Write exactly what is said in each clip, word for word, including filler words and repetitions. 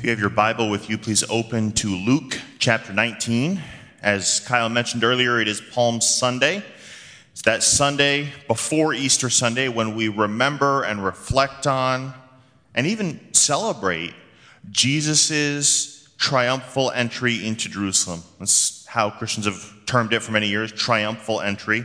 If you have your Bible with you, please open to Luke chapter nineteen. As Kyle mentioned earlier, it is Palm Sunday. It's that Sunday before Easter Sunday when we remember and reflect on and even celebrate Jesus' triumphal entry into Jerusalem. That's how Christians have termed it for many years, triumphal entry.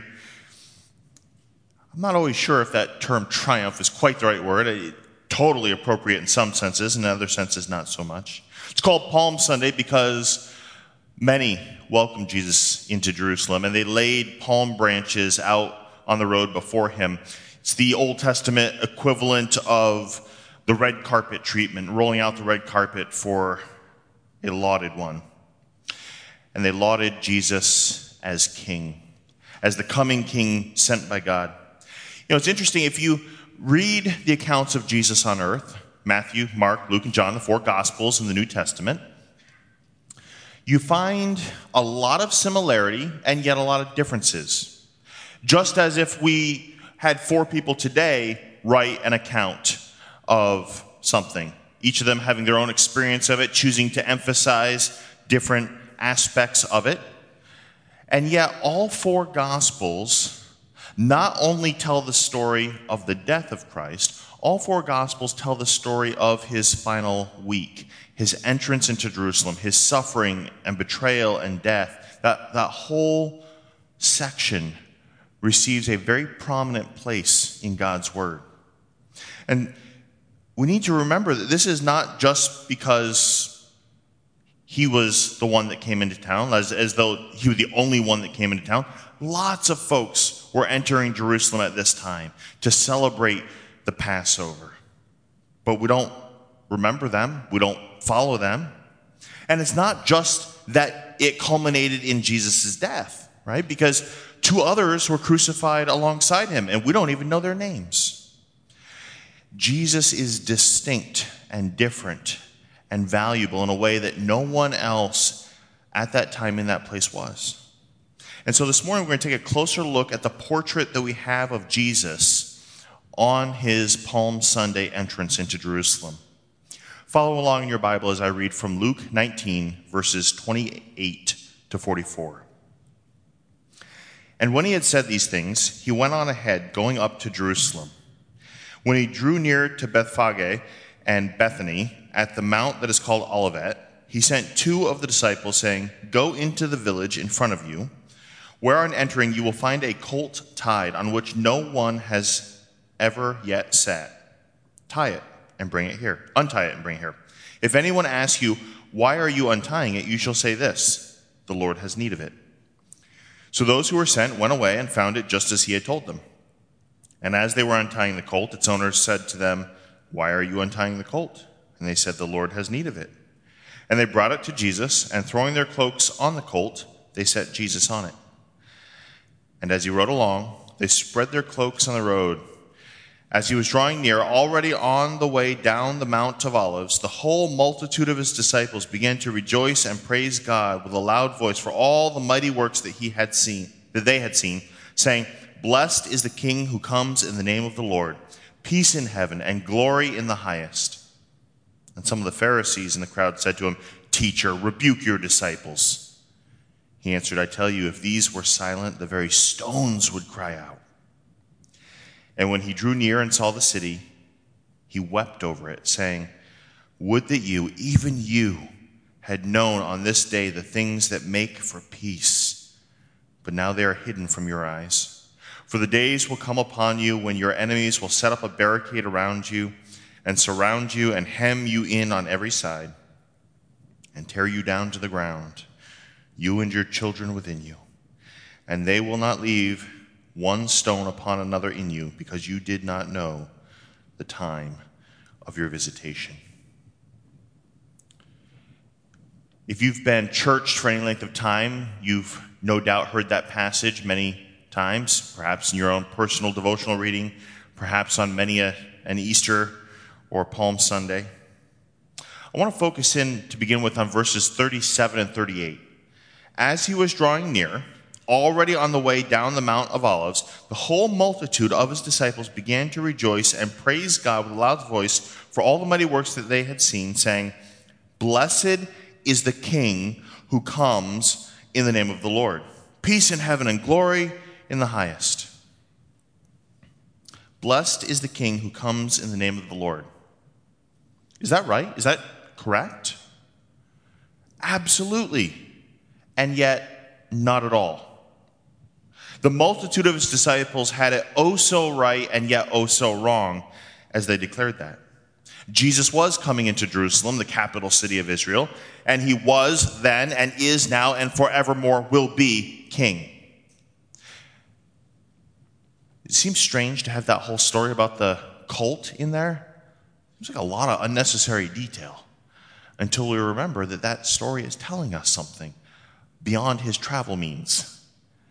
I'm not always sure if that term triumph is quite the right word. It, totally appropriate in some senses, in other senses not so much. It's called Palm Sunday because many welcomed Jesus into Jerusalem, and they laid palm branches out on the road before him. It's the Old Testament equivalent of the red carpet treatment, rolling out the red carpet for a lauded one. And they lauded Jesus as king, as the coming king sent by God. You know, it's interesting, if you read the accounts of Jesus on earth, Matthew, Mark, Luke, and John, the four Gospels in the New Testament, you find a lot of similarity and yet a lot of differences. Just as if we had four people today write an account of something, each of them having their own experience of it, choosing to emphasize different aspects of it. And yet all four Gospels not only tell the story of the death of Christ, all four Gospels tell the story of his final week, his entrance into Jerusalem, his suffering and betrayal and death. That, that whole section receives a very prominent place in God's Word. And we need to remember that this is not just because he was the one that came into town, as, as though he was the only one that came into town. Lots of folks were entering Jerusalem at this time to celebrate the Passover. But we don't remember them. We don't follow them. And it's not just that it culminated in Jesus' death, right? Because two others were crucified alongside him, and we don't even know their names. Jesus is distinct and different and valuable in a way that no one else at that time in that place was. And so this morning we're going to take a closer look at the portrait that we have of Jesus on his Palm Sunday entrance into Jerusalem. Follow along in your Bible as I read from Luke nineteen, verses twenty-eight to forty-four. And when he had said these things, he went on ahead, going up to Jerusalem. When he drew near to Bethphage and Bethany at the mount that is called Olivet, he sent two of the disciples, saying, "Go into the village in front of you, where on entering you will find a colt tied, on which no one has ever yet sat. Tie it and bring it here. Untie it and bring it here. If anyone asks you, 'Why are you untying it?' you shall say this, 'The Lord has need of it.'" So those who were sent went away and found it just as he had told them. And as they were untying the colt, its owners said to them, "Why are you untying the colt?" And they said, "The Lord has need of it." And they brought it to Jesus, and throwing their cloaks on the colt, they set Jesus on it. And as he rode along, they spread their cloaks on the road. As he was drawing near, already on the way down the Mount of Olives, the whole multitude of his disciples began to rejoice and praise God with a loud voice for all the mighty works that he had seen, that they had seen, saying, "Blessed is the King who comes in the name of the Lord. Peace in heaven and glory in the highest." And some of the Pharisees in the crowd said to him, "Teacher, rebuke your disciples." He answered, "I tell you, if these were silent, the very stones would cry out." And when he drew near and saw the city, he wept over it, saying, "Would that you, even you, had known on this day the things that make for peace, but now they are hidden from your eyes. For the days will come upon you when your enemies will set up a barricade around you and surround you and hem you in on every side and tear you down to the ground, you and your children within you. And they will not leave one stone upon another in you, because you did not know the time of your visitation." If you've been churched for any length of time, you've no doubt heard that passage many times, perhaps in your own personal devotional reading, perhaps on many a, an Easter or Palm Sunday. I want to focus in to begin with on verses thirty-seven and thirty-eight. As he was drawing near, already on the way down the Mount of Olives, the whole multitude of his disciples began to rejoice and praise God with a loud voice for all the mighty works that they had seen, saying, Blessed is the King who comes in the name of the Lord. Peace in heaven and glory in the highest. Blessed is the King who comes in the name of the Lord. Is that right? Is that correct? Absolutely. And yet, not at all. The multitude of his disciples had it oh so right and yet oh so wrong as they declared that. Jesus was coming into Jerusalem, the capital city of Israel, and he was then and is now and forevermore will be king. It seems strange to have that whole story about the cult in there. Seems like a lot of unnecessary detail until we remember that that story is telling us something beyond his travel means.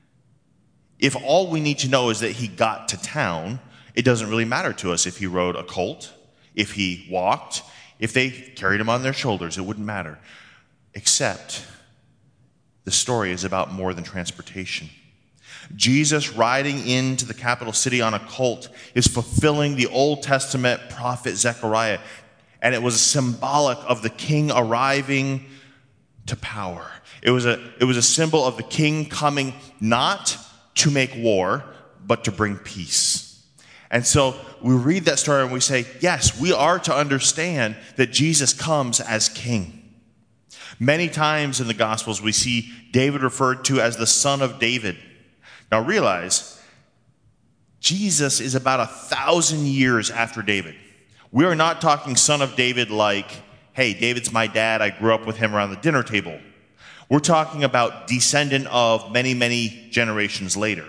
If all we need to know is that he got to town, it doesn't really matter to us if he rode a colt, if he walked, if they carried him on their shoulders, it wouldn't matter. Except the story is about more than transportation. Jesus riding into the capital city on a colt is fulfilling the Old Testament prophet Zechariah, and it was symbolic of the king arriving to power. It was a, it was a symbol of the king coming not to make war, but to bring peace. And so we read that story and we say, yes, we are to understand that Jesus comes as king. Many times in the Gospels we see David referred to as the son of David. Now realize, Jesus is about a thousand years after David. We are not talking son of David like, hey, David's my dad, I grew up with him around the dinner table. We're talking about descendant of many, many generations later.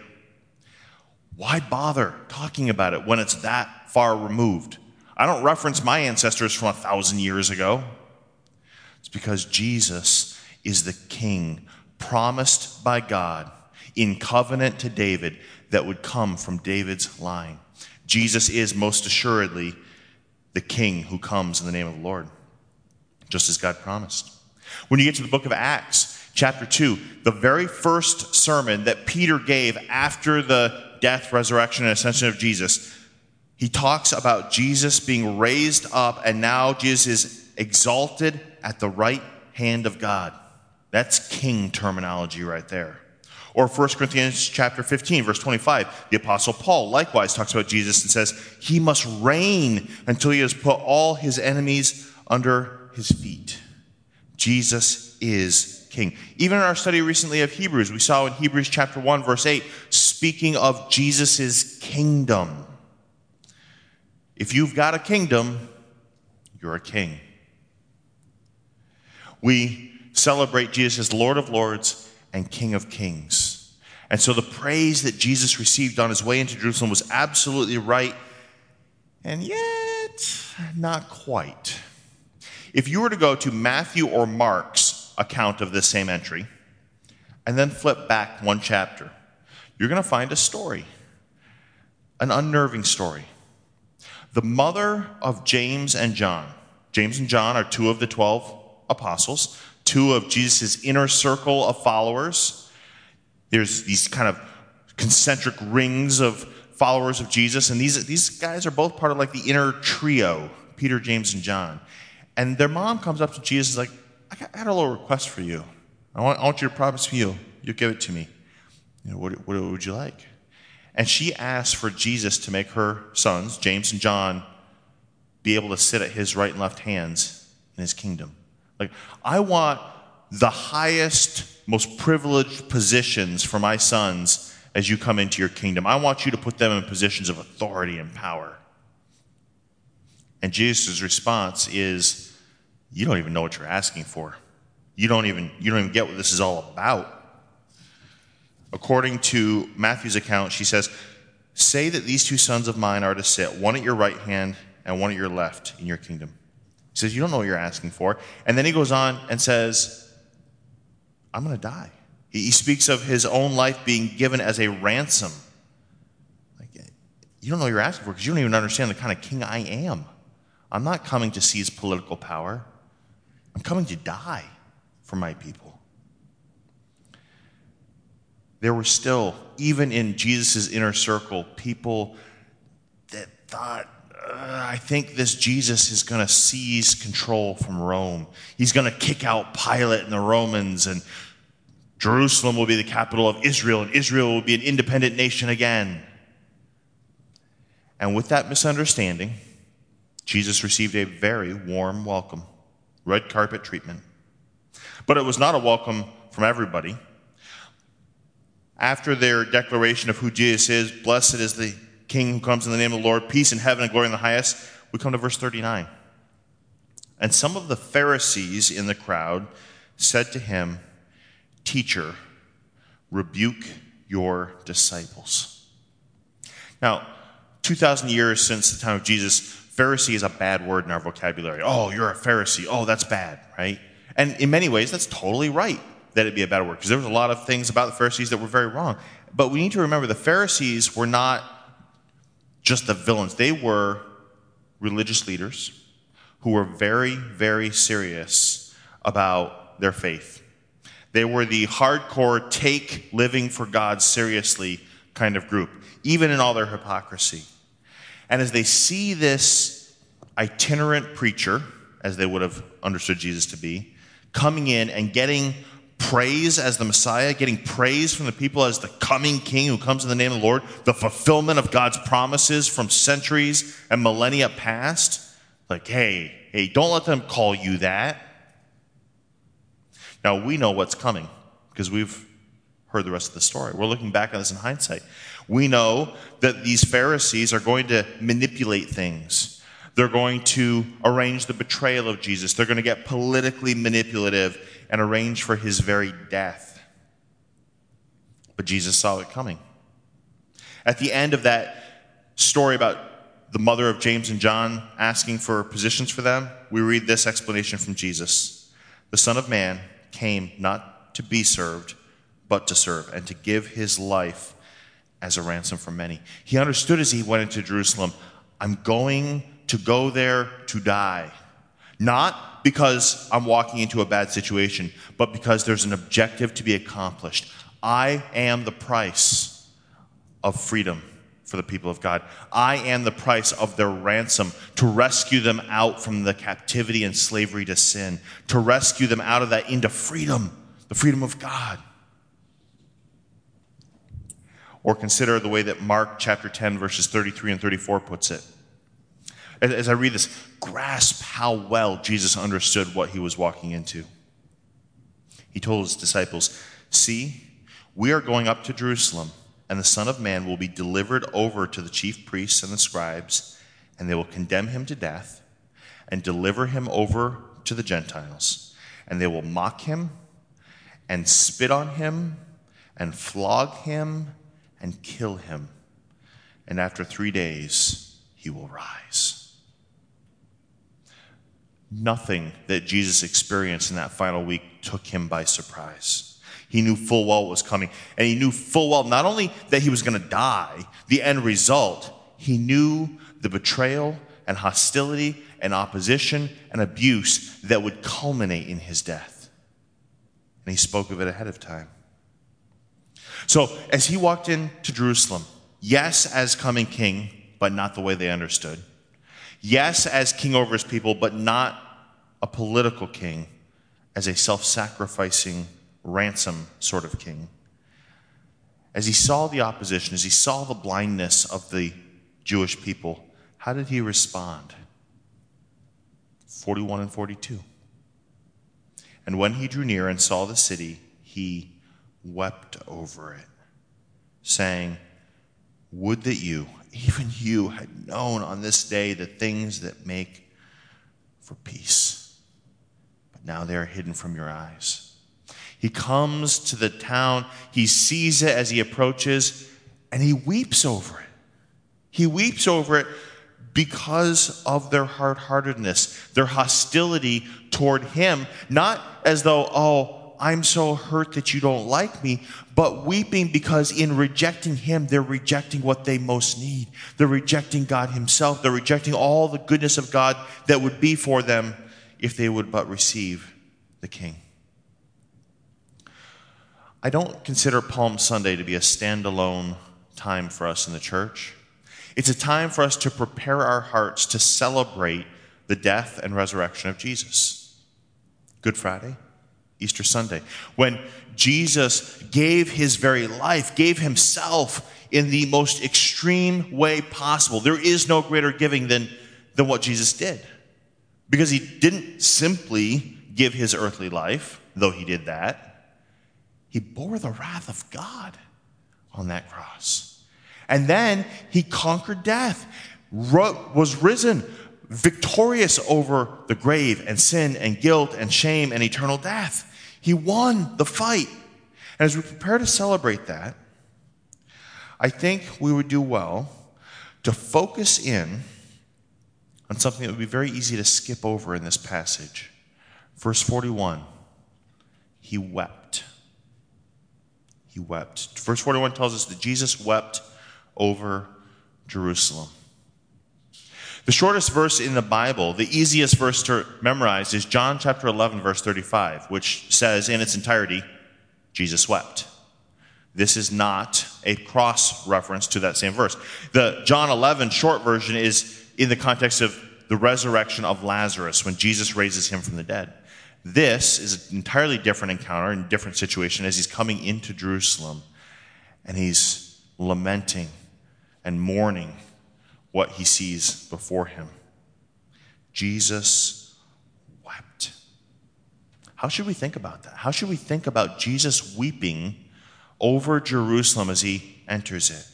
Why bother talking about it when it's that far removed? I don't reference my ancestors from a thousand years ago. It's because Jesus is the king promised by God in covenant to David that would come from David's line. Jesus is most assuredly the king who comes in the name of the Lord, just as God promised. When you get to the book of Acts, chapter two, the very first sermon that Peter gave after the death, resurrection, and ascension of Jesus, he talks about Jesus being raised up, and now Jesus is exalted at the right hand of God. That's king terminology right there. Or First Corinthians chapter fifteen, verse twenty-five, the Apostle Paul likewise talks about Jesus and says, he must reign until he has put all his enemies under his feet. Jesus is king. Even in our study recently of Hebrews, we saw in Hebrews chapter one, verse eight, speaking of Jesus' kingdom. If you've got a kingdom, you're a king. We celebrate Jesus as Lord of Lords and King of Kings. And so the praise that Jesus received on his way into Jerusalem was absolutely right, and yet not quite. If you were to go to Matthew or Mark's account of this same entry, and then flip back one chapter, you're going to find a story, an unnerving story. The mother of James and John. James and John are two of the twelve apostles, two of Jesus' inner circle of followers. There's these kind of concentric rings of followers of Jesus, and these, these guys are both part of like the inner trio, Peter, James, and John. And their mom comes up to Jesus and is like, I got, I got a little request for you. I want, I want you to promise me you'll, you'll give it to me. You know, what, what would you like? And she asks for Jesus to make her sons, James and John, be able to sit at his right and left hands in his kingdom. Like, I want the highest, most privileged positions for my sons as you come into your kingdom. I want you to put them in positions of authority and power. And Jesus' response is, you don't even know what you're asking for. You don't even, you don't even get what this is all about. According to Matthew's account, she says, say that these two sons of mine are to sit, one at your right hand and one at your left in your kingdom. He says, you don't know what you're asking for. And then he goes on and says, I'm going to die. He speaks of his own life being given as a ransom. Like, you don't know what you're asking for because you don't even understand the kind of king I am. I'm not coming to seize political power. I'm coming to die for my people. There were still, even in Jesus' inner circle, people that thought, I think this Jesus is going to seize control from Rome. He's going to kick out Pilate and the Romans, and Jerusalem will be the capital of Israel, and Israel will be an independent nation again. And with that misunderstanding, Jesus received a very warm welcome, red carpet treatment. But it was not a welcome from everybody. After their declaration of who Jesus is, blessed is the King who comes in the name of the Lord, peace in heaven and glory in the highest, we come to verse thirty-nine. And some of the Pharisees in the crowd said to him, Teacher, rebuke your disciples. Now, two thousand years since the time of Jesus, Pharisee is a bad word in our vocabulary. Oh, you're a Pharisee. Oh, that's bad, right? And in many ways, that's totally right that it'd be a bad word, because there was a lot of things about the Pharisees that were very wrong. But we need to remember the Pharisees were not just the villains. They were religious leaders who were very, very serious about their faith. They were the hardcore, take living for God seriously kind of group, even in all their hypocrisy. And as they see this itinerant preacher, as they would have understood Jesus to be, coming in and getting praise as the Messiah, getting praise from the people as the coming King who comes in the name of the Lord, the fulfillment of God's promises from centuries and millennia past, like, hey, hey, don't let them call you that. Now, we know what's coming because we've heard the rest of the story. We're looking back on this in hindsight. We know that these Pharisees are going to manipulate things. They're going to arrange the betrayal of Jesus. They're going to get politically manipulative and arrange for his very death. But Jesus saw it coming. At the end of that story about the mother of James and John asking for positions for them, we read this explanation from Jesus. The Son of Man came not to be served, but to serve, and to give his life as a ransom for many. He understood as he went into Jerusalem, I'm going to go there to die. Not because I'm walking into a bad situation, but because there's an objective to be accomplished. I am the price of freedom for the people of God. I am the price of their ransom to rescue them out from the captivity and slavery to sin, to rescue them out of that into freedom, the freedom of God. Or consider the way that Mark chapter ten, verses thirty-three and thirty-four puts it. As I read this, grasp how well Jesus understood what he was walking into. He told his disciples, see, we are going up to Jerusalem, and the Son of Man will be delivered over to the chief priests and the scribes, and they will condemn him to death and deliver him over to the Gentiles. And they will mock him and spit on him and flog him and kill him. And after three days, he will rise. Nothing that Jesus experienced in that final week took him by surprise. He knew full well what was coming. And he knew full well not only that he was going to die, the end result, he knew the betrayal and hostility and opposition and abuse that would culminate in his death. And he spoke of it ahead of time. So as he walked into Jerusalem, yes, as coming king, but not the way they understood. Yes, as king over his people, but not a political king, as a self-sacrificing ransom sort of king. As he saw the opposition, as he saw the blindness of the Jewish people, how did he respond? forty-one and forty-two. And when he drew near and saw the city, he wept over it, saying, would that you, even you, had known on this day the things that make for peace. But now they are hidden from your eyes. He comes to the town, he sees it as he approaches, and he weeps over it. He weeps over it because of their hard-heartedness, their hostility toward him, not as though, oh, I'm so hurt that you don't like me, but weeping because in rejecting him, they're rejecting what they most need. They're rejecting God himself. They're rejecting all the goodness of God that would be for them if they would but receive the King. I don't consider Palm Sunday to be a standalone time for us in the church. It's a time for us to prepare our hearts to celebrate the death and resurrection of Jesus. Good Friday, Easter Sunday, when Jesus gave his very life, gave himself in the most extreme way possible. There is no greater giving than, than what Jesus did. Because he didn't simply give his earthly life, though he did that. He bore the wrath of God on that cross. And then he conquered death, was risen, victorious over the grave and sin and guilt and shame and eternal death. He won the fight. And as we prepare to celebrate that, I think we would do well to focus in on something that would be very easy to skip over in this passage. Verse forty-one, he wept. He wept. Verse forty-one tells us that Jesus wept over Jerusalem. The shortest verse in the Bible, the easiest verse to memorize, is John chapter eleven, verse thirty-five, which says in its entirety, Jesus wept. This is not a cross reference to that same verse. The John eleven short version is in the context of the resurrection of Lazarus when Jesus raises him from the dead. This is an entirely different encounter and different situation as he's coming into Jerusalem and he's lamenting and mourning what he sees before him. Jesus wept. How should we think about that? How should we think about Jesus weeping over Jerusalem as he enters it?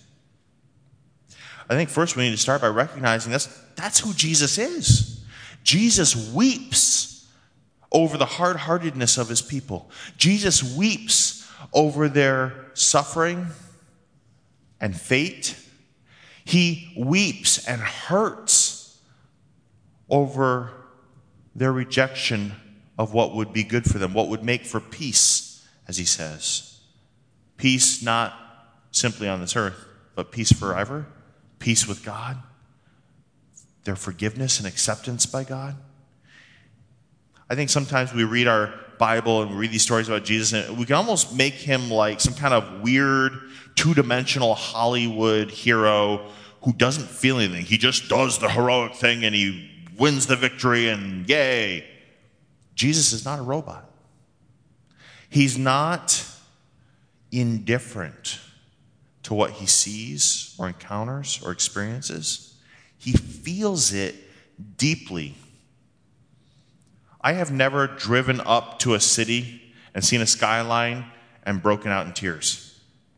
I think first we need to start by recognizing that's, that's who Jesus is. Jesus weeps over the hard-heartedness of his people. Jesus weeps over their suffering and fate. He weeps and hurts over their rejection of what would be good for them, what would make for peace, as he says. Peace not simply on this earth, but peace forever. Peace with God, their forgiveness and acceptance by God. I think sometimes we read our Bible and we read these stories about Jesus and we can almost make him like some kind of weird, two-dimensional Hollywood hero who doesn't feel anything. He just does the heroic thing and he wins the victory and yay. Jesus is not a robot. He's not indifferent to what he sees or encounters or experiences. He feels it deeply. I have never driven up to a city and seen a skyline and broken out in tears.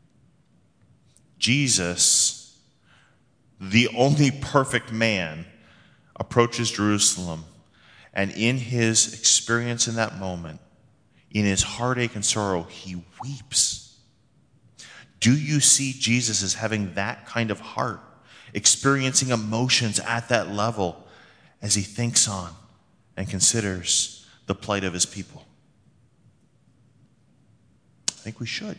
Jesus, the only perfect man, approaches Jerusalem, and in his experience in that moment, in his heartache and sorrow, he weeps. Do you see Jesus as having that kind of heart, experiencing emotions at that level as he thinks on and considers the plight of his people? I think we should.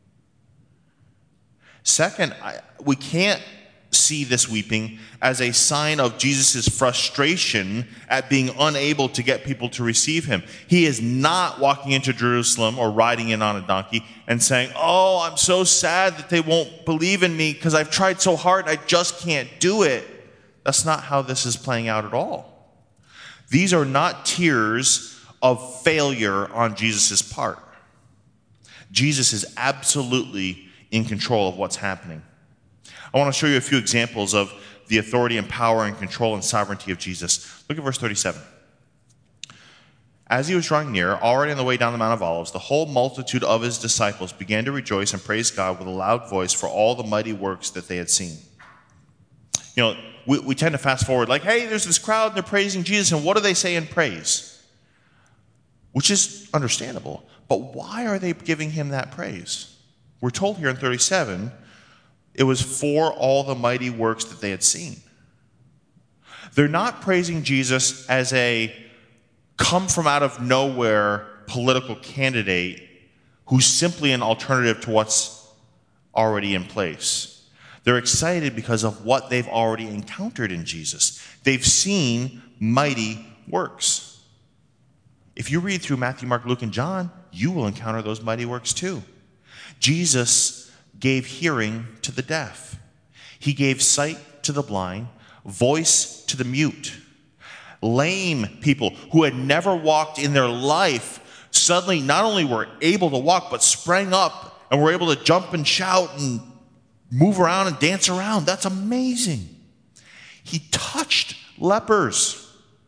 Second, I, we can't see this weeping as a sign of Jesus' frustration at being unable to get people to receive him. He is not walking into Jerusalem or riding in on a donkey and saying, oh, I'm so sad that they won't believe in me because I've tried so hard and I just can't do it. That's not how this is playing out at all. These are not tears of failure on Jesus' part. Jesus is absolutely in control of what's happening. I want to show you a few examples of the authority and power and control and sovereignty of Jesus. Look at verse thirty-seven. As he was drawing near, already on the way down the Mount of Olives, the whole multitude of his disciples began to rejoice and praise God with a loud voice for all the mighty works that they had seen. You know, we, we tend to fast forward like, hey, there's this crowd and they're praising Jesus, and what do they say in praise? Which is understandable. But why are they giving him that praise? We're told here in thirty-seven, it was for all the mighty works that they had seen. They're not praising Jesus as a come from out of nowhere political candidate who's simply an alternative to what's already in place. They're excited because of what they've already encountered in Jesus. They've seen mighty works. If you read through Matthew, Mark, Luke, and John, you will encounter those mighty works too. Jesus gave hearing to the deaf. He gave sight to the blind, voice to the mute. Lame people who had never walked in their life suddenly not only were able to walk, but sprang up and were able to jump and shout and move around and dance around. That's amazing. He touched lepers.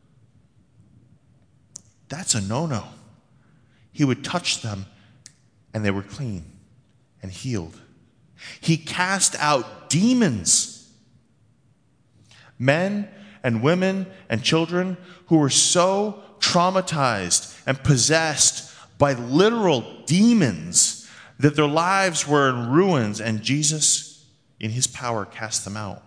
That's a no-no. He would touch them and they were clean and healed. He cast out demons. Men and women and children who were so traumatized and possessed by literal demons that their lives were in ruins, and Jesus, in his power, cast them out.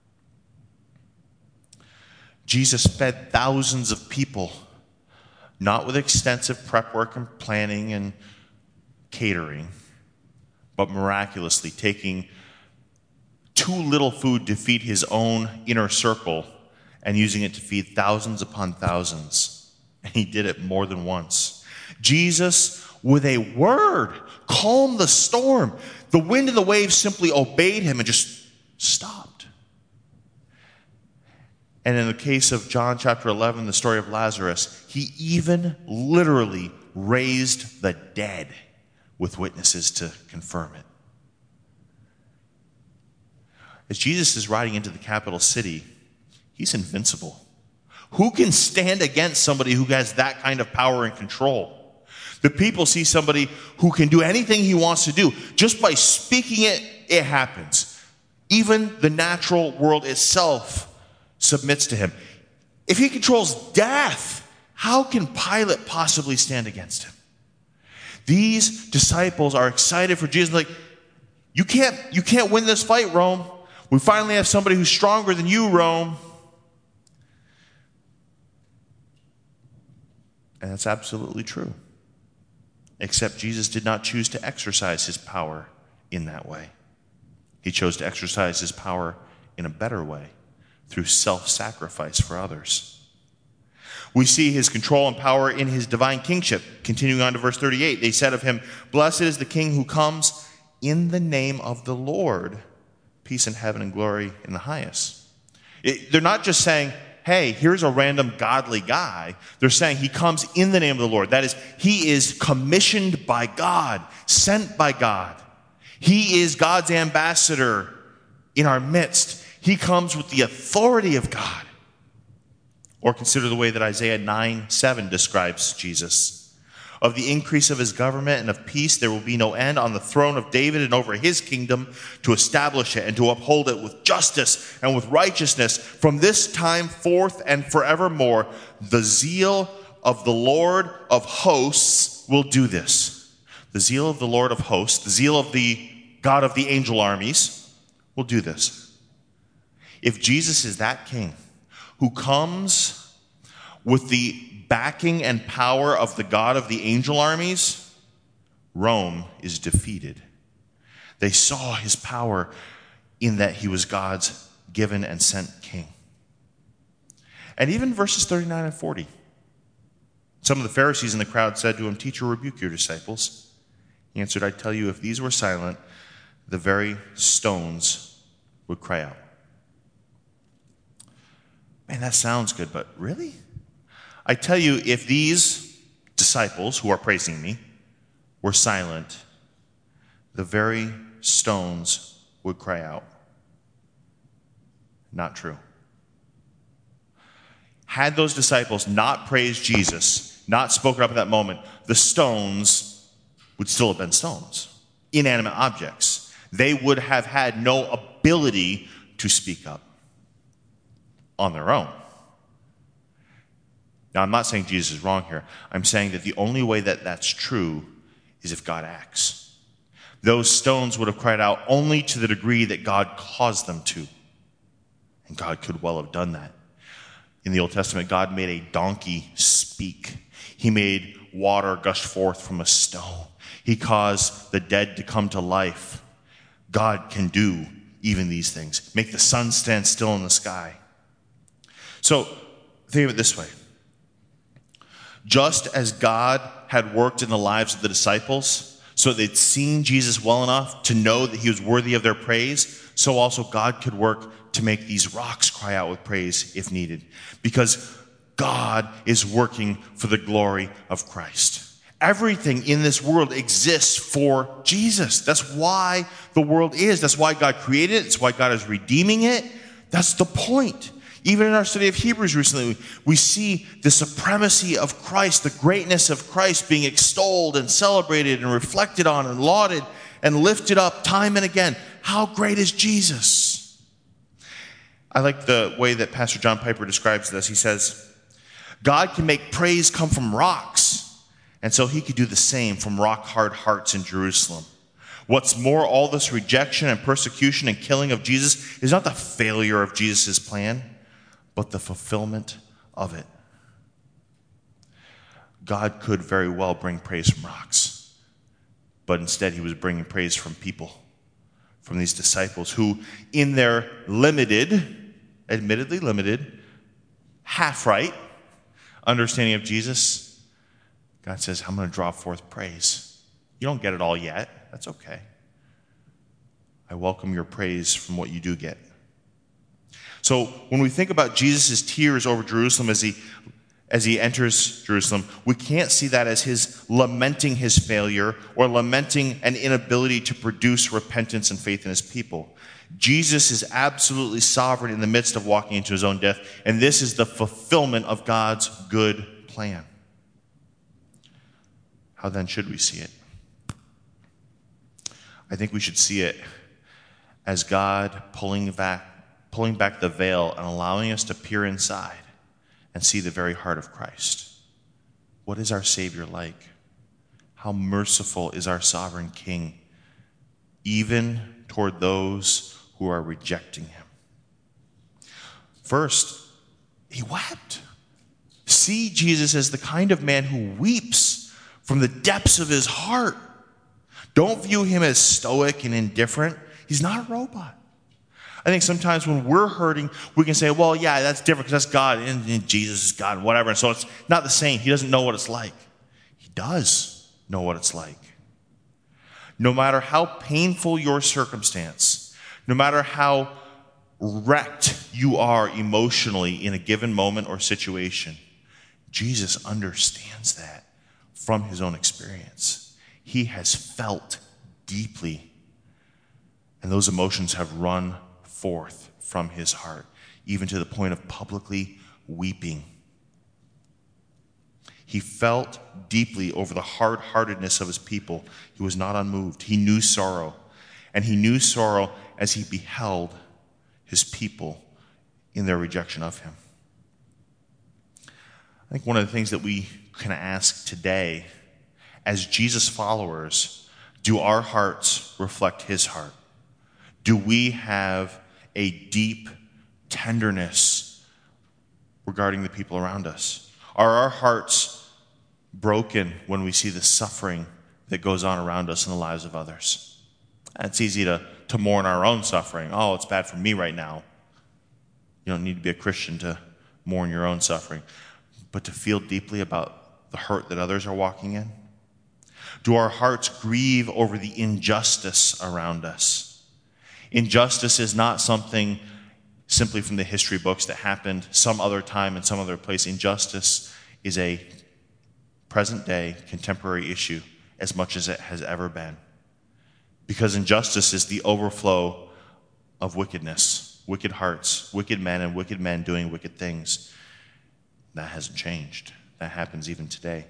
Jesus fed thousands of people, not with extensive prep work and planning and catering, but miraculously taking too little food to feed his own inner circle and using it to feed thousands upon thousands. And he did it more than once. Jesus, with a word, calmed the storm. The wind and the waves simply obeyed him and just stopped. And in the case of John chapter eleven, the story of Lazarus, he even literally raised the dead with witnesses to confirm it. As Jesus is riding into the capital city, he's invincible. Who can stand against somebody who has that kind of power and control? The people see somebody who can do anything he wants to do. Just by speaking it, it happens. Even the natural world itself submits to him. If he controls death, how can Pilate possibly stand against him? These disciples are excited for Jesus. Like, you can't, you can't win this fight, Rome. We finally have somebody who's stronger than you, Rome. And that's absolutely true. Except Jesus did not choose to exercise his power in that way. He chose to exercise his power in a better way, through self-sacrifice for others. We see his control and power in his divine kingship. Continuing on to verse thirty-eight, they said of him, "Blessed is the King who comes in the name of the Lord. Peace in heaven and glory in the highest." It, they're not just saying, hey, here's a random godly guy. They're saying he comes in the name of the Lord. That is, he is commissioned by God, sent by God. He is God's ambassador in our midst. He comes with the authority of God. Or consider the way that Isaiah nine seven describes Jesus. Of the increase of his government and of peace there will be no end on the throne of David and over his kingdom, to establish it and to uphold it with justice and with righteousness from this time forth and forevermore. The zeal of the Lord of hosts will do this. The zeal of the Lord of hosts, the zeal of the God of the angel armies will do this. If Jesus is that king who comes with the backing and power of the God of the angel armies, Rome is defeated. They saw his power in that he was God's given and sent king. And even verses thirty-nine and forty. Some of the Pharisees in the crowd said to him, "Teacher, rebuke your disciples." He answered, "I tell you, if these were silent, the very stones would cry out." Man, that sounds good, but really? I tell you, if these disciples who are praising me were silent, the very stones would cry out. Not true. Had those disciples not praised Jesus, not spoken up at that moment, the stones would still have been stones, inanimate objects. They would have had no ability to speak up on their own. Now, I'm not saying Jesus is wrong here. I'm saying that the only way that that's true is if God acts. Those stones would have cried out only to the degree that God caused them to. And God could well have done that. In the Old Testament, God made a donkey speak. He made water gush forth from a stone. He caused the dead to come to life. God can do even these things. Make the sun stand still in the sky. So, think of it this way. Just as God had worked in the lives of the disciples, so they'd seen Jesus well enough to know that he was worthy of their praise, so also God could work to make these rocks cry out with praise if needed, because God is working for the glory of Christ. Everything in this world exists for Jesus. That's why the world is. That's why God created it. That's why God is redeeming it. That's the point. Even in our study of Hebrews recently, we see the supremacy of Christ, the greatness of Christ being extolled and celebrated and reflected on and lauded and lifted up time and again. How great is Jesus? I like the way that Pastor John Piper describes this. He says, God can make praise come from rocks, and so he could do the same from rock-hard hearts in Jerusalem. What's more, all this rejection and persecution and killing of Jesus is not the failure of Jesus' plan, but the fulfillment of it. God could very well bring praise from rocks, but instead he was bringing praise from people, from these disciples who, in their limited, admittedly limited, half-right understanding of Jesus, God says, I'm going to draw forth praise. You don't get it all yet. That's okay. I welcome your praise from what you do get. So when we think about Jesus' tears over Jerusalem as he as he enters Jerusalem, we can't see that as his lamenting his failure or lamenting an inability to produce repentance and faith in his people. Jesus is absolutely sovereign in the midst of walking into his own death, and this is the fulfillment of God's good plan. How then should we see it? I think we should see it as God pulling back pulling back the veil and allowing us to peer inside and see the very heart of Christ. What is our Savior like? How merciful is our sovereign King, even toward those who are rejecting him? First, he wept. See Jesus as the kind of man who weeps from the depths of his heart. Don't view him as stoic and indifferent. He's not a robot. I think sometimes when we're hurting, we can say, well, yeah, that's different because that's God, and, and Jesus is God, and whatever. And so it's not the same. He doesn't know what it's like. He does know what it's like. No matter how painful your circumstance, no matter how wrecked you are emotionally in a given moment or situation, Jesus understands that from his own experience. He has felt deeply, and those emotions have run forth from his heart, even to the point of publicly weeping. He felt deeply over the hard-heartedness of his people. He was not unmoved. He knew sorrow, and he knew sorrow as he beheld his people in their rejection of him. I think one of the things that we can ask today, as Jesus followers, do our hearts reflect his heart? Do we have a deep tenderness regarding the people around us? Are our hearts broken when we see the suffering that goes on around us in the lives of others? And it's easy to, to mourn our own suffering. Oh, it's bad for me right now. You don't need to be a Christian to mourn your own suffering. But to feel deeply about the hurt that others are walking in? Do our hearts grieve over the injustice around us? Injustice is not something simply from the history books that happened some other time in some other place. Injustice is a present-day, contemporary issue as much as it has ever been. Because injustice is the overflow of wickedness, wicked hearts, wicked men, and wicked men doing wicked things. That hasn't changed. That happens even today.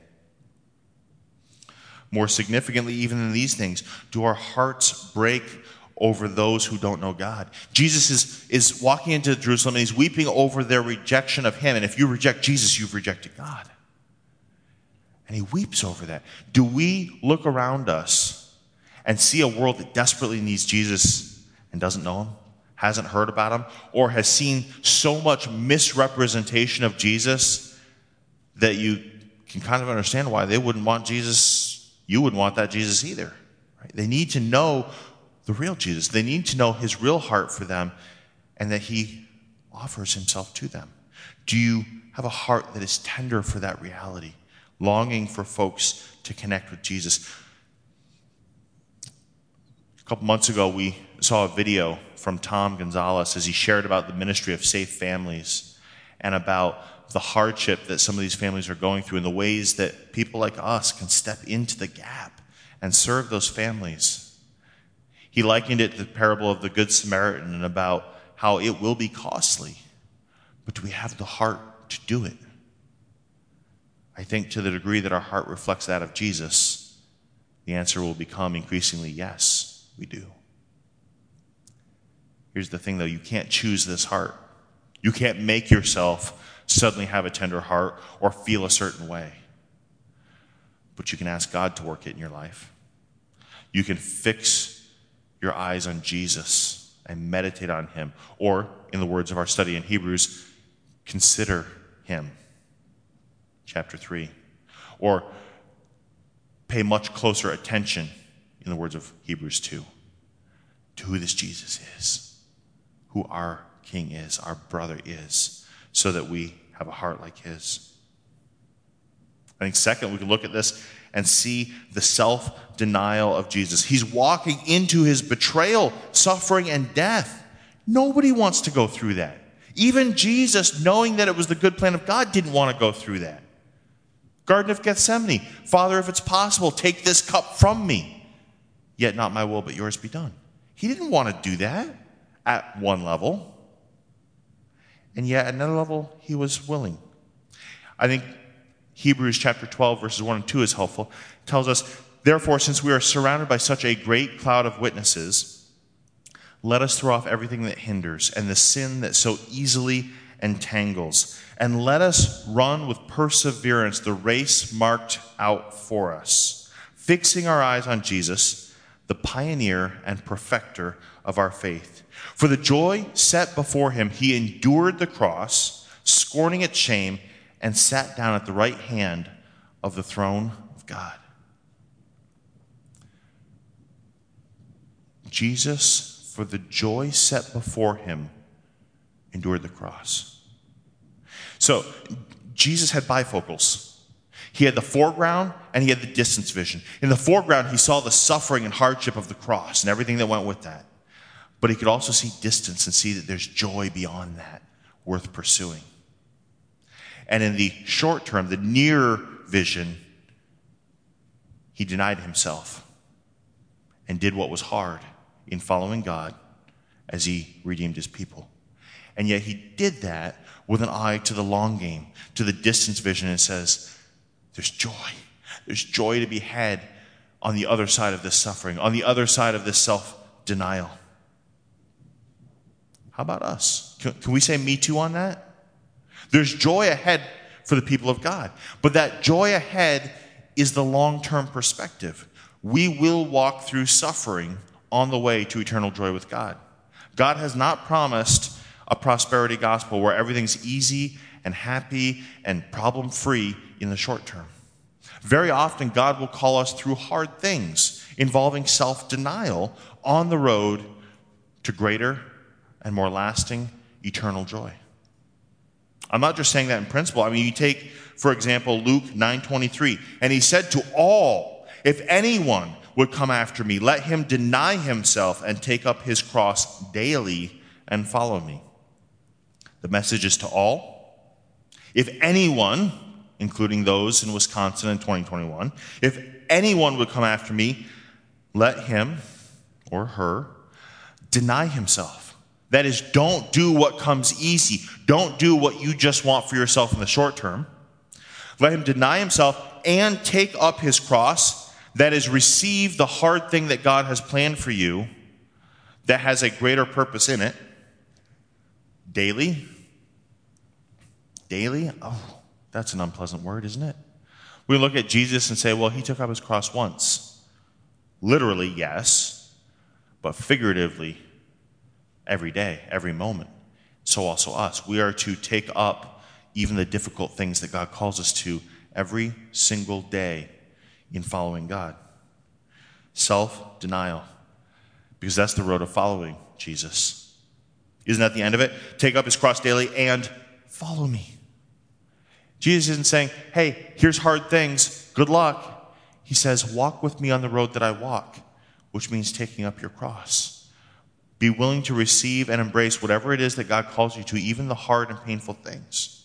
More significantly, even in these things, do our hearts break over those who don't know God? Jesus is, is walking into Jerusalem and he's weeping over their rejection of him. And if you reject Jesus, you've rejected God. And he weeps over that. Do we look around us and see a world that desperately needs Jesus and doesn't know him, hasn't heard about him, or has seen so much misrepresentation of Jesus that you can kind of understand why they wouldn't want Jesus, you wouldn't want that Jesus either? Right? They need to know the real Jesus. They need to know his real heart for them and that he offers himself to them. Do you have a heart that is tender for that reality, longing for folks to connect with Jesus? A couple months ago, we saw a video from Tom Gonzalez as he shared about the ministry of Safe Families and about the hardship that some of these families are going through and the ways that people like us can step into the gap and serve those families. He likened it to the parable of the Good Samaritan and about how it will be costly, but do we have the heart to do it? I think to the degree that our heart reflects that of Jesus, the answer will become increasingly yes, we do. Here's the thing, though. You can't choose this heart. You can't make yourself suddenly have a tender heart or feel a certain way. But you can ask God to work it in your life. You can fix your eyes on Jesus and meditate on him. Or, in the words of our study in Hebrews, consider him. Chapter three. Or pay much closer attention, in the words of Hebrews two, to who this Jesus is. Who our King is, our brother is, so that we have a heart like his. I think second, we can look at this and see the self-denial of Jesus. He's walking into his betrayal, suffering, and death. Nobody wants to go through that. Even Jesus, knowing that it was the good plan of God, didn't want to go through that. Garden of Gethsemane, Father, if it's possible, take this cup from me. Yet not my will, but yours be done. He didn't want to do that. At one level, and yet at another level, he was willing. I think Hebrews chapter twelve, verses one and two is helpful. It tells us, therefore, since we are surrounded by such a great cloud of witnesses, let us throw off everything that hinders and the sin that so easily entangles, and let us run with perseverance the race marked out for us, fixing our eyes on Jesus, the pioneer and perfecter of our faith. For the joy set before him, he endured the cross, scorning its shame, and sat down at the right hand of the throne of God. Jesus, for the joy set before him, endured the cross. So, Jesus had bifocals. He had the foreground and he had the distance vision. In the foreground, he saw the suffering and hardship of the cross and everything that went with that. But he could also see distance and see that there's joy beyond that worth pursuing. And in the short term, the near vision, he denied himself and did what was hard in following God as he redeemed his people. And yet he did that with an eye to the long game, to the distance vision, and says, there's joy. There's joy to be had on the other side of this suffering, on the other side of this self-denial. How about us? Can, can we say me too on that? There's joy ahead for the people of God. But that joy ahead is the long-term perspective. We will walk through suffering on the way to eternal joy with God. God has not promised a prosperity gospel where everything's easy and happy and problem-free in the short term. Very often, God will call us through hard things involving self-denial on the road to greater and more lasting eternal joy. I'm not just saying that in principle. I mean, you take, for example, Luke nine twenty-three, and he said to all, if anyone would come after me, let him deny himself and take up his cross daily and follow me. The message is to all. If anyone, including those in Wisconsin in twenty twenty-one, if anyone would come after me, let him or her deny himself. That is, don't do what comes easy. Don't do what you just want for yourself in the short term. Let him deny himself and take up his cross. That is, receive the hard thing that God has planned for you that has a greater purpose in it. Daily. Daily? Oh, that's an unpleasant word, isn't it? We look at Jesus and say, well, he took up his cross once. Literally, yes, but figuratively, every day, every moment. So also us. We are to take up even the difficult things that God calls us to every single day in following God. Self-denial. Because that's the road of following Jesus. Isn't that the end of it? Take up his cross daily and follow me. Jesus isn't saying, hey, here's hard things. Good luck. He says, walk with me on the road that I walk. which means taking up your cross. Be willing to receive and embrace whatever it is that God calls you to, even the hard and painful things.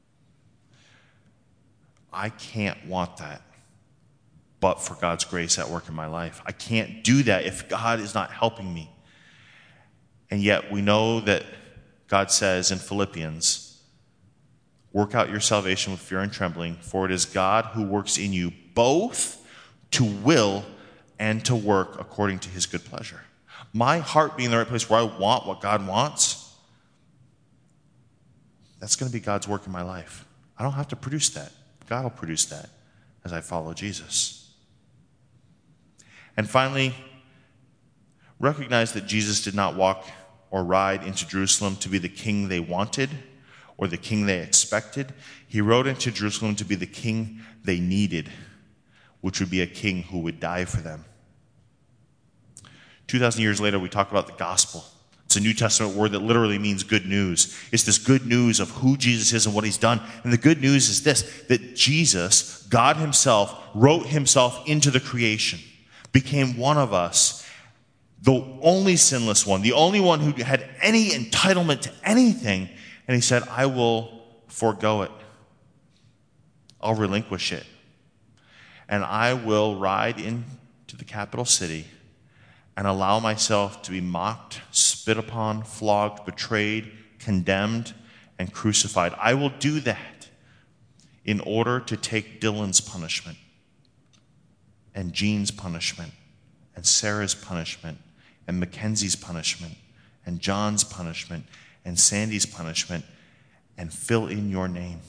I can't want that but for God's grace at work in my life. I can't do that if God is not helping me. And yet we know that God says in Philippians, work out your salvation with fear and trembling, for it is God who works in you both to will and to work according to his good pleasure. My heart being in the right place where I want what God wants, that's going to be God's work in my life. I don't have to produce that. God will produce that as I follow Jesus. And finally, recognize that Jesus did not walk or ride into Jerusalem to be the king they wanted or the king they expected. He rode into Jerusalem to be the king they needed, which would be a king who would die for them. two thousand years later, we talk about the gospel. It's a New Testament word that literally means good news. It's this good news of who Jesus is and what he's done. And the good news is this, that Jesus, God himself, wrote himself into the creation, became one of us, the only sinless one, the only one who had any entitlement to anything. And he said, I will forego it. I'll relinquish it. And I will ride into the capital city and allow myself to be mocked, spit upon, flogged, betrayed, condemned, and crucified. I will do that in order to take Dylan's punishment and Jean's punishment and Sarah's punishment and Mackenzie's punishment and John's punishment and Sandy's punishment and fill in your name.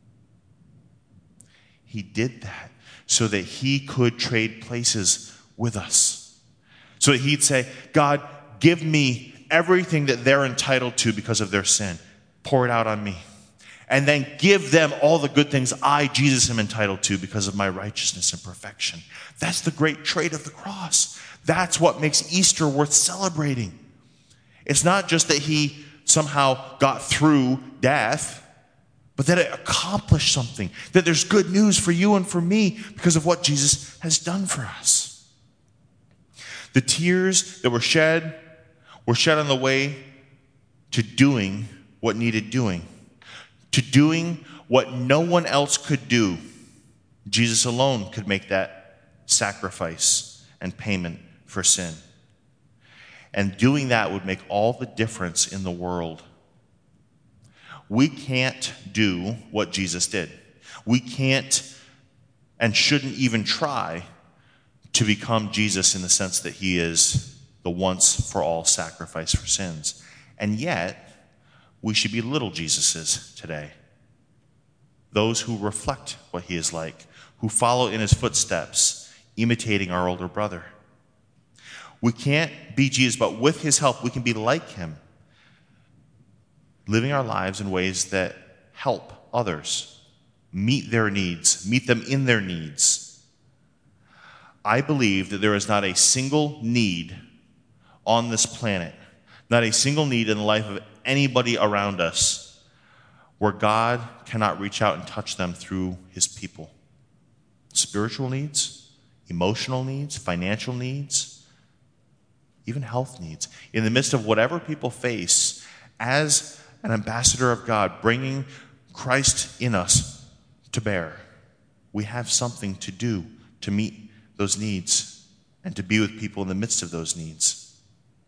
He did that so that he could trade places with us. So that he'd say, God, give me everything that they're entitled to because of their sin. Pour it out on me. And then give them all the good things I, Jesus, am entitled to because of my righteousness and perfection. That's the great trait of the cross. That's what makes Easter worth celebrating. It's not just that he somehow got through death, but that it accomplished something. That there's good news for you and for me because of what Jesus has done for us. The tears that were shed were shed on the way to doing what needed doing. To doing what no one else could do. Jesus alone could make that sacrifice and payment for sin. And doing that would make all the difference in the world. We can't do what Jesus did. We can't and shouldn't even try to become Jesus in the sense that he is the once-for-all sacrifice for sins. And yet, we should be little Jesuses today. Those who reflect what he is like, who follow in his footsteps, imitating our older brother. We can't be Jesus, but with his help, we can be like him, living our lives in ways that help others, meet their needs, meet them in their needs. I believe that there is not a single need on this planet, not a single need in the life of anybody around us, where God cannot reach out and touch them through his people. Spiritual needs, emotional needs, financial needs, even health needs. In the midst of whatever people face, as an ambassador of God, bringing Christ in us to bear, we have something to do to meet those needs and to be with people in the midst of those needs.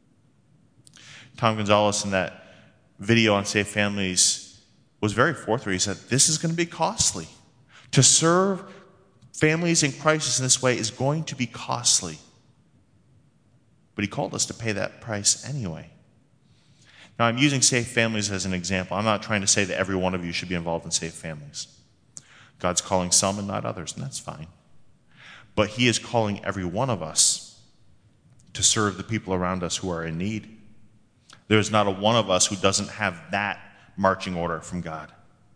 Tom Gonzalez in that video on Safe Families was very forthright. He said, this is going to be costly. To serve families in crisis in this way is going to be costly. But he called us to pay that price anyway. Now, I'm using Safe Families as an example. I'm not trying to say that every one of you should be involved in Safe Families. God's calling some and not others, and that's fine. But he is calling every one of us to serve the people around us who are in need. There is not a one of us who doesn't have that marching order from God.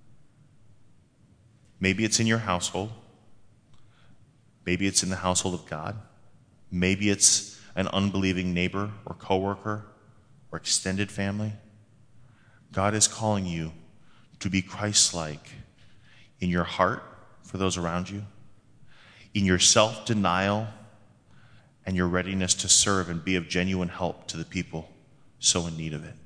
Maybe it's in your household. Maybe it's in the household of God. Maybe it's an unbelieving neighbor or coworker or extended family. God is calling you to be Christ-like in your heart for those around you, in your self-denial and your readiness to serve and be of genuine help to the people so in need of it.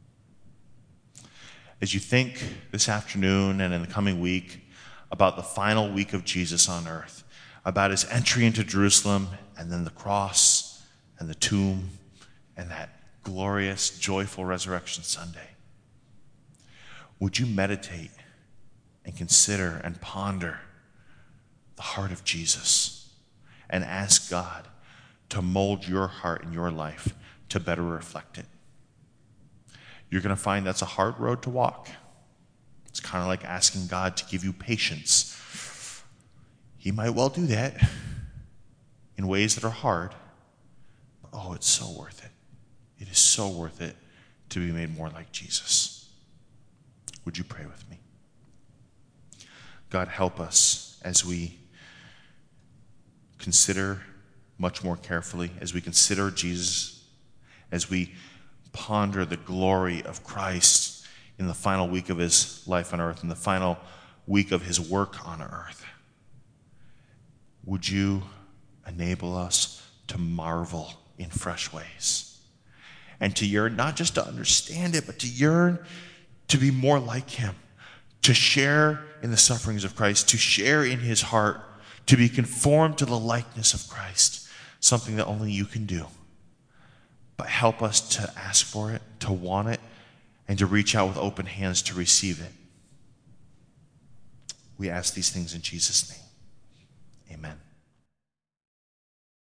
As you think this afternoon and in the coming week about the final week of Jesus on earth, about his entry into Jerusalem and then the cross and the tomb and that glorious, joyful Resurrection Sunday, would you meditate and consider and ponder the heart of Jesus and ask God to mold your heart and your life to better reflect it? You're going to find that's a hard road to walk. It's kind of like asking God to give you patience. He might well do that in ways that are hard, but oh, it's so worth it. It is so worth it to be made more like Jesus. Would you pray with me? God, help us as we consider much more carefully, as we consider Jesus, as we ponder the glory of Christ in the final week of his life on earth, in the final week of his work on earth. Would you enable us to marvel in fresh ways and to yearn, not just to understand it, but to yearn to be more like him, to share in the sufferings of Christ, to share in his heart, to be conformed to the likeness of Christ, something that only you can do. But help us to ask for it, to want it, and to reach out with open hands to receive it. We ask these things in Jesus' name. Amen.